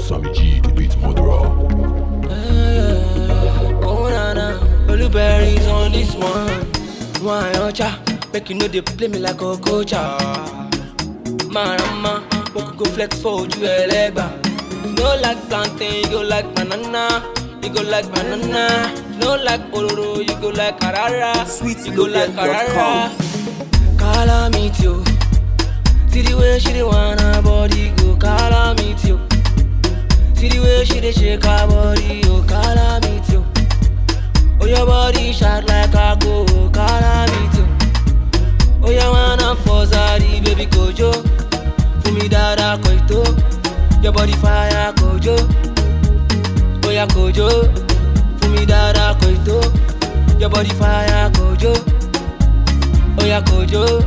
Sammy G, the beat murderer. Oh na na, blueberries on this one. Why ocha? Make you know they play me like a coach. Marama, we could go flex for you elegba. You no like plantain, you go like banana. You go like banana. You no like ororo, you go like carrara. Sweet, you go like carrara. Call me too. See the way she dey wanna body go. Call me too. See the way she dey shake her body, oh, call me too. Oh, your body shot like a go, oh, call me too. Oh, you wanna Fozari, baby Kojo. Fumi dada koito. Your body fire Kojo. Oh, ya Kojo. Fumi dada koito. Your body fire Kojo. Oh, ya Kojo.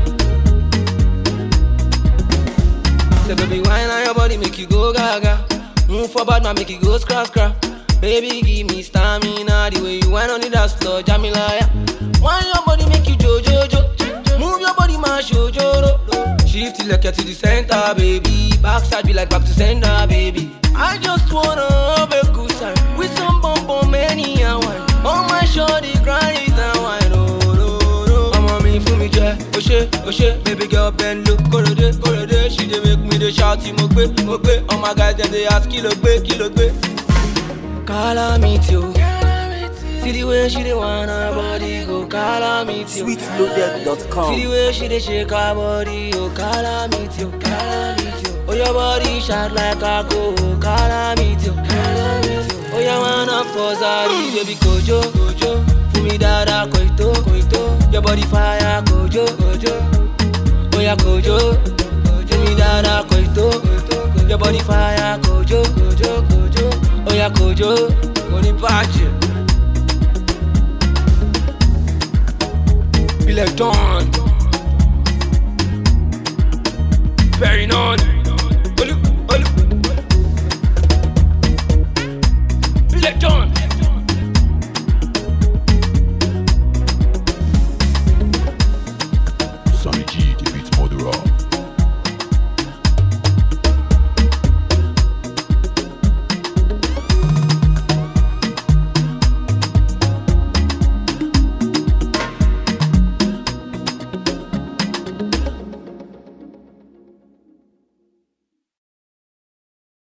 Say baby, wine on your body, make you go gaga. Move forward, man, make it go scrap. Baby, give me stamina. The way you wine on the dance floor, Jamila, yeah. Wine your body, make you jo. Move your body, man, show joro. Shift it like you're to the center, baby. Backside be like back to center, baby. I just wanna have a good time with some bum many and wine. On my shorty, grind it and wine, oh no. I'm on me, for me, yeah. Oh shit, baby girl, bend look, go to day. She dey make me dey shout, mogbe. All my guys, they ask, kilo gbe. Call me too. See the way she dey wanna body go. Call me too. Sweetloaded.com. See the way she dey shake her body, oh, call me too. Oh, your body shot like a go, call me too. Oh, you wanna Fozari, baby Kojo. Fumi dada koito. Your body fire Kojo. Oh, ya Kojo. Fumi dada koito. Your body fire Kojo. Oh, ya Kojo. Koni patch. Be like Don.